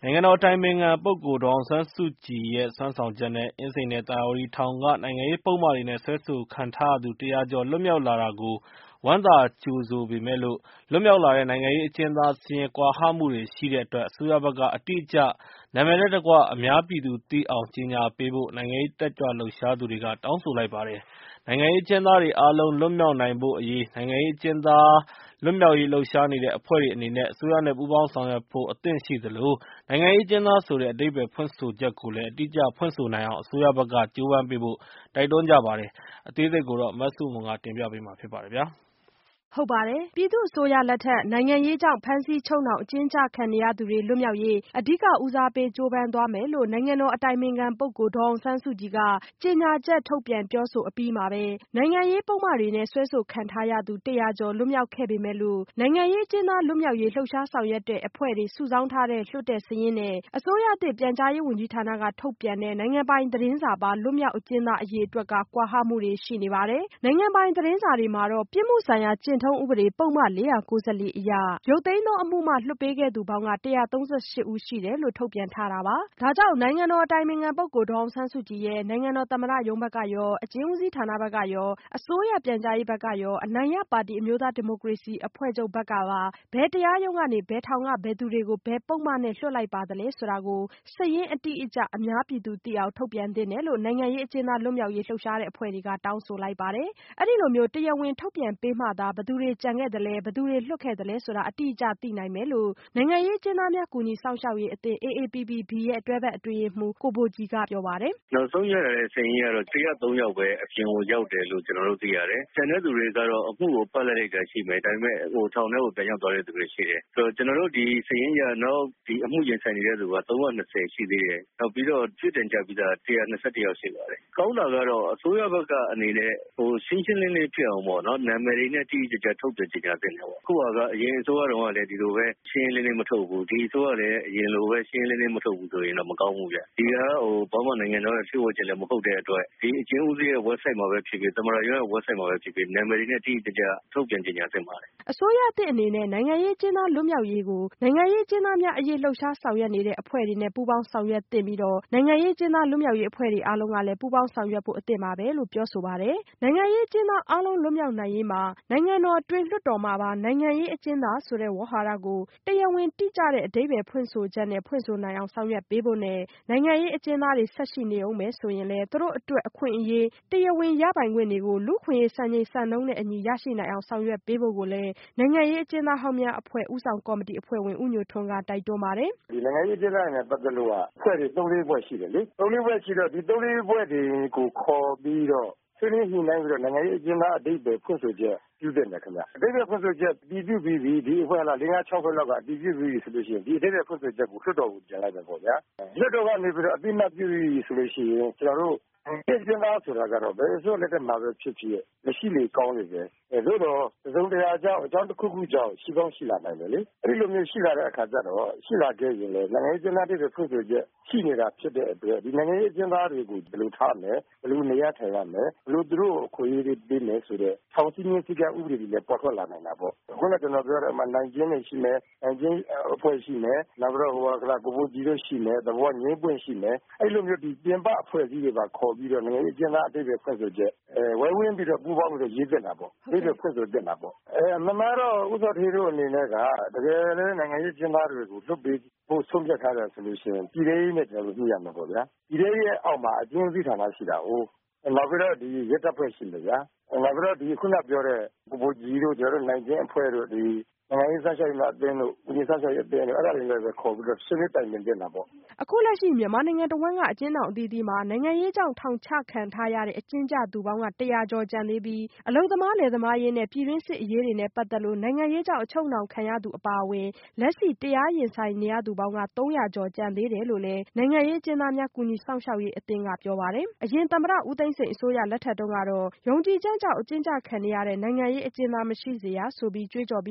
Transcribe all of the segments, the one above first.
နိုင်ငံတော်အတိုင်ပင်ခံပုဂ္ဂိုလ်ဒေါ်အောင်ဆန်းစုကြည်ရဲ့စွမ်းဆောင်ချက်နဲ့ အင်းစိန်နဲ့သာယာဝတီထောင်ကနိုင်ငံရေးပုဒ်မတွေနဲ့စွဲဆိုခံထားရသူ 100 ကျော်လွတ်မြောက်လာတာကို ဝမ်းသာကြိုဆိုပေမယ့်လို့ လွတ်မြောက်လာတဲ့နိုင်ငံရေးအကျဉ်းသားစာရင်းကွာဟမှုတွေရှိတဲ့အတွက် အစိုးရဘက်က အတိအကျ နာမည်နဲ့တကွ အများပြည်သူသိအောင် ကြေညာပေးဖို့ နိုင်ငံရေးတက်ကြွလှုပ်ရှားသူတွေက တောင်းဆိုလိုက်ပါတယ်။ နိုင်ငံရေးအကျဉ်းသားတွေအားလုံးလွတ်မြောက်နိုင်ဖို့အရေး နိုင်ငံရေးအကျဉ်းသားလွတ်မြောက်ရေးလှုပ်ရှားနေတဲ့အဖွဲ့တွေအနေနဲ့ အစိုးရနဲ့ ပူးပေါင်းဆောင်ရွက်ဖို့အသင့်ရှိသလို နိုင်ငံရေးအကျဉ်းသားဆိုတဲ့ အဓိပ္ပါယ်ဖွင့်ဆိုချက်ကိုလည်း အတိအကျဖွင့်ဆိုနိုင်အောင် အစိုးရဘက်က ကြိုးပမ်းပေးဖို့ တိုက်တွန်းကြပါတယ်။ အသေးစိတ် မဆုမွန် တင်ပြပေးထားပါတယ်။ပြည်သူ့အစိုးရလက်ထက် နိုင်ငံရေးကြောင့်ဖမ်းဆီးချုပ်နှောင်အကျဉ်းချခံနေရသူတွေလွတ်မြောက်ရေး အဓိကဦးစားပေးကြိုးပမ်းသွားမယ်လို့ နိုင်ငံတော်အတိုင်ပင်ခံပုဂ္ဂိုလ်ဒေါ်အောင်ဆန်းစုကြည်က ကြေညာချက်ထုတ်ပြန်ပြောဆိုအပြီးမှာပဲ နိုင်ငံရေးပုဒ်မတွေနဲ့စွဲဆိုခံထားရသူ 100 ကျော်လွတ်မြောက်ခဲ့ပေမဲ့လို့ နိုင်ငံရေးအကျဉ်းသားလွတ်မြောက်ရေးလှုပ်ရှားဆောင်ရွက်တဲ့အဖွဲ့တွေစုဆောင်းထားတဲ့လွှတ်တဲ့စာရင်းနဲ့ အစိုးရသစ်ပြန်ကြားရေးဝန်ကြီးဌာနကထုတ်ပြန်တဲ့နိုင်ငံပိုင်သတင်းစာပါလွတ်မြောက်အကျဉ်းသားအရေအတွက်က ကွာဟမှုတွေရှိနေပါတယ်။ နိုင်ငံပိုင်သတင်းစာတွေမှာတော့ ပြစ်မှုဆိုင်ရာကျင့်ထုံးဥပဒေပုဒ်မ 4၉၄ အရ ရုပ်သိမ်းသောအမှုမှလွှတ်ပေးခဲ့သူပေါင်းက 138 ဦးရှိတယ်လို့ထုတ်ပြန်ထားတာပါ။ ဒါကြောင့် နိုင်ငံတော်အတိုင်ပင်ခံပုဂ္ဂိုလ်ဒေါ်အောင်ဆန်းစုကြည်ရဲ့ နိုင်ငံတော်သမ္မတရုံးဘက်ကရော အကျဉ်းဦးစီးဌာနဘက်ကရော အစိုးရပြန်ကြားရေးဘက်ကရော အနိုင်ရပါတီအမျိုးသားဒီမိုကရေစီအဖွဲ့ချုပ်ဘက်ကပါ ဘယ်တရားရုံးကနေ ဘယ်ထောင်က ဘယ်သူတွေကို ဘယ်ပုဒ်မနဲ့လွှတ်လိုက်ပါသလဲဆိုတာကို စာရင်းအတိအကျ အများပြည်သူသိအောင်ထုတ်ပြန်သင့်တယ်လို့ နိုင်ငံရေးအကျဉ်းသားလွတ်မြောက်ရေးလှုပ်ရှားတဲ့အဖွဲ့တွေကတောင်းဆိုလိုက်ပါတယ်။ အဲဒီလိုမျိုးတရားဝင်ထုတ်ပြန်ပေးမှသာ ဘယ်သူတွေကျန်ခဲ့သလဲ ဘယ်သူတွေလွတ်ခဲ့သလဲဆိုတာ အတိအကျသိနိုင်မယ်လို့ နိုင်ငံရေးအကျဉ်းသားများကူညီစောင့်ရှောက်ရေးအသင်း AAPPB ရဲ့တွဲဖက်အတွင်းရေးမှူး ကိုဘိုကြည်ကပြောပါတယ်။ "နောက်ဆုံးရလာတဲ့စာရင်းကတော့ 103 ယောက်ပဲအပြင်ကိုရောက်တယ်လို့ကျနော်တို့သိရတယ်။ ကျန်တဲ့သူတွေကတော့အမှုကိုပလပ်လိုက်တာရှိမယ်။ ဒါပေမဲ့ထောင်ထဲကိုပြန်ရောက်သွားတဲ့သူတွေရှိတယ်။ ဆိုတော့ကျနော်တို့ဒီစာရင်းအရနောက်အမှုရင်ဆိုင်နေတဲ့သူက320ရှိသေးတယ်။ နောက်ပြီးတော့ပြစ်ဒဏ်ကျပြီးသား121ယောက်ရှိပါတယ်။ ကောင်းတာကတော့အစိုးရဘက်ကအနေနဲ့ရှင်းရှင်းလင်းလင်းဖြစ်အောင်ပေါ့နော်နာမည်တွေနဲ့တိတိကျကျထုတ်ပြန်ကြေညာသင့်တယ်ပေါ့။ အခုကအရင်အစိုးရတုန်းကလည်းဒီလိုပဲရှင်းရှင်းလင်းလင်းမထုတ်ဘူး။ ဒီအစိုးရလည်းအရင်လိုပဲရှင်းရှင်းလင်းလင်းမထုတ်ဘူးဆိုရင်တော့မကောင်းဘူးဗျ။ ဒီကဘာမှနိုင်ငံတော်ရဲ့လျှို့ဝှက်ချက်လည်းမဟုတ်တဲ့အတွက်ဒီအကျဉ်းဦးစီးရဲ့ website မှာပဲဖြစ်ဖြစ်သမ္မတရုံးရဲ့ website မှာပဲဖြစ်ဖြစ်နာမည်တွေနဲ့တိတိကျကျထုတ်ပြန်ကြေညာသင့်ပါတယ်။" အစိုးရသစ်အနေနဲ့နိုင်ငံရေးအကျဉ်းသားလွတ်မြောက်ရေးကို နိုင်ငံရေးအကျဉ်းသားများအရေးလှုပ်ရှားဆောင်ရွက်နေတဲ့အဖွဲ့တွေနဲ့ပူးပေါင်းဆောင်ရွက်သင့်ပြီးတော့ နိုင်ငံရေးအကျဉ်းသားလွတ်မြောက်ရေးအဖွဲ့တွေအားလုံးကလည်းပူးပေါင်းဆောင်ရွက်ဖို့အသင့်ပါပဲလို့ပြောဆိုပါတယ်။ နိုင်ငံရေးအကျဉ်းသားအားလုံးလွတ်မြောက်နိုင်ရေးမှာ နိုင်ငံတော်တွင်းလွှတ်တော်မှာပါ နိုင်ငံရေးအကျဉ်းသားဆိုတဲ့ဝေါဟာရကို တရားဝင်တိကျတဲ့အဓိပ္ပါယ်ဖွင့်ဆိုချက်နဲ့ဖွင့်ဆိုနိုင်အောင်ဆောင်ရွက်ပေးဖို့နဲ့ နိုင်ငံရေးအကျဉ်းသားတွေဆက်ရှိနေဦးမယ်ဆိုရင်လည်း သူတို့အတွက်အခွင့်အရေးတရားဝင်ရပိုင်ခွင့်တွေကို လူ့အခွင့်အရေးစံချိန်စံနှုန်းနဲ့အညီရရှိနိုင်အောင်ဆောင်ရွက်ပေးဖို့ကိုလည်း နိုင်ငံရေးအကျဉ်းသားဟောင်းများအဖွဲ့ဦးဆောင်ကော်မတီအဖွဲ့ဝင်ဦးညိုထွန်းကတိုက်တွန်းပါတယ်။ "ဒီနိုင်ငံရေးအကျဉ်းသားတွေနဲ့ပတ်သက်လို့ကအဖွဲ့တွေ3-4ဖွဲ့ရှိတယ်လေ။ 3-4ဖွဲ့ရှိတော့ဒီ3-4ဖွဲ့တွေကိုခေါ်ပြီးတော့ဆွေးနွေးညှိနှိုင်းပြီးတော့နိုင်ငံရေးအကျဉ်းသားအဓိပ္ပါယ်ဖွင့်ဆိုချက်ပြုသင့်တယ်ခင်ဗျ။အဓိပ္ပါယ်ဖွင့်ဆိုချက်အတည်ပြုပြီးပြီဒီအဖွဲ့က 4-5-6 ဖွဲ့လောက်ကအတည်ပြုပြီးပြီဆိုလို့ရှိရင်ဒီအဓိပ္ပါယ်ဖွင့်ဆိုချက်ကိုလွှတ်တော်ကိုတင်လိုက်မယ်ပေါ့ဗျာ။လွှတ်တော်ကနေပြီးတော့အသိအမှတ်ပြုပြီဆိုလို့ရှိရင်ကျနော်တို့နိုင်ငံရေးအကျဉ်းသားဆိုတာကတော့ဘယ်အစိုးရလက်ထက်မှာပဲဖြစ်ဖြစ်မရှိလေကောင်းလေပဲ။သို့တော့တစုံတရာကြောင့်အကြောင်းတစ်ခုခုကြောင့်ရှိကောင်းရှိလာနိုင်တယ်လေ။အဲဒီလိုမျိုးရှိလာတဲ့အခါကျတော့ရှိလာခဲ့ရင်လည်းနိုင်ငံရေးအကျဉ်းသားအဓိပ္ပါယ်ဖွင့်ဆိုချက်ရှိနေတာဖြစ်တဲ့အတွက်ဒီနိုင်ငံရေးအကျဉ်းသားတွေကိုဘယ်လိုထားမယ်ဘယ်လိုနေရာထိုင်ရမယ်ဘယ်လိုသူတို့အခွင့်အရေးတွေပေးမယ်ဆိုတဲ့ထောင်စည်းမျဉ်းစည်းကမ်းဥပဒေတွေလည်းပေါ်ထွက်လာနိုင်တာပေါ့။ခုနကကျနော်ပြောတဲ့အမှနိုင်ကျဉ်းတွေရှိမယ်နိုင်ကျဉ်းအဖွဲ့ရှိမယ်နောက်ပြီးတော့ကိုဘိုကြည်တို့ရှိမယ်သဘောငြိမ်းပွင့်ရှိမယ်အဲဒီလိုမျိုးဒီပြင်ပအဖွဲ့အစည်းတွေပါခေါ်ပြီးတော့နိုင်ငံရေးအကျဉ်းသားအဓိပ္ပါယ်ဖွင့်ဆိုချက်ဝိုင်းဝန်းပြီးတော့ပူးပေါင်းပြီးတော့ရေးသင့်တာပေါ့အဓိပ္ပါယ်ဖွင့်ဆိုသင့်တာပေါ့အမှန်မှာတော့ဦးစောဌေးတို့အနေနဲ့ကတကယ်လည်းနိုင်ငံရေးအကျဉ်းသားတွေကိုလွတ်ပေးဖို့ဆုံးဖြတ်ထားတယ်ဆိုလို့ရှိရင်ပြည်ထဲရေးနဲ့ကျနော်တို့ညှိရမှာပေါ့ဗျာပြည်ထဲရေးရဲ့အောက်မှာအကျဉ်းဦးစီးဌာနရှိတာ哦နောက်ပြီးတော့ဒီရဲတပ်ဖွဲ့ရှိမယ်ဗျာနောက်ပြီးတော့ဒီခုနပြောတဲ့ကိုဘိုကြည်တို့ကျနော်တို့နိုင်ကျဉ်းအဖွဲ့တို့ဒီနိုင်ငံရေးစောင့်ရှောက်ရေးအသင်းတို့ဦးရေးစောင့်ရှောက်ရေးအသင်းတို့အဲ့ဒါတွေလည်းပဲခေါ်ပြီးတော့ဆွေးနွေးတိုင်ပင်သင့်တာပေါ့။အခုလက်ရှိမြန်မာနိုင်ငံတဝန်းကအကျဉ်းထောင်အသီးသီးမှာနိုင်ငံရေးကြောင့်ထောင်ချခံထားရတဲ့အကျဉ်းကျသူပေါင်းက100 ကျော်ကျန်သေးပြီးအလုပ်သမားလယ်သမားရေးနဲ့ပြည်တွင်းစစ်အရေးတွေနဲ့ပတ်သက်လို့နိုင်ငံရေးကြောင့်အချုပ်နှောင်ခံရသူအပါအဝင်လက်ရှိတရားရင်ဆိုင်နေရသူပေါင်းက300 ကျော်ကျန်သေးတယ်လို့လည်းနိုင်ငံရေးအကျဉ်းသားများကူညီစောင့်ရှောက်ရေးအသင်းကပြောပါတယ်။အရင်သမ္မတဦးသိန်းစိန်အစိုးရလက်ထက်တုန်းကတော့ယုံကြည်ချက်ကြောင့်အကျဉ်းကျခံနေရတဲ့နိုင်ငံရေးအကျဉ်းသားမရှိစေရဆိုပြီးကြွေးကြော်ပြီးတဲ့နောက်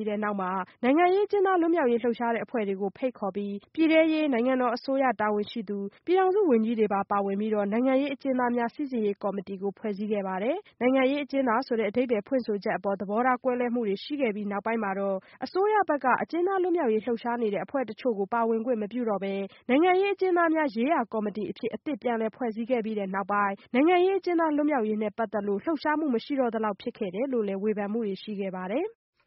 မှာ နိုင်ငံရေးအကျဉ်းသားလွတ်မြောက်ရေးလှုပ်ရှားတဲ့အဖွဲ့တွေကိုဖိတ်ခေါ်ပြီး ပြည်ထဲရေး၊ နိုင်ငံတော်အစိုးရတာဝန်ရှိသူ၊ ပြည်ထောင်စုဝန်ကြီးတွေပါပါဝင်ပြီး နိုင်ငံရေးအကျဉ်းသားများစိစစ်ရေးကော်မတီကိုဖွဲ့စည်းခဲ့ပါတယ်။ နိုင်ငံရေးအကျဉ်းသားဆိုတဲ့အဓိပ္ပါယ်ဖွင့်ဆိုချက်အပေါ် သဘောထားကွဲလွဲမှုတွေရှိခဲ့ပြီးနောက်ပိုင်းမှာတော့ အစိုးရဘက်က အကျဉ်းသားလွတ်မြောက်ရေးလှုပ်ရှားနေတဲ့အဖွဲ့တချို့ကို ပါဝင်ခွင့်မပြုတော့ဘဲ နိုင်ငံရေးအကျဉ်းသားများရေးရာကော်မတီအဖြစ် အသစ်ပြန်လည်ဖွဲ့စည်းခဲ့ပြီးနောက်ပိုင်း နိုင်ငံရေးအကျဉ်းသားလွတ်မြောက်ရေးနဲ့ပတ်သက်လို့ လှုပ်ရှားမှုမရှိတော့သလောက်ဖြစ်ခဲ့တယ်လို့လည်း ဝေဖန်မှုတွေရှိခဲ့ပါတယ်။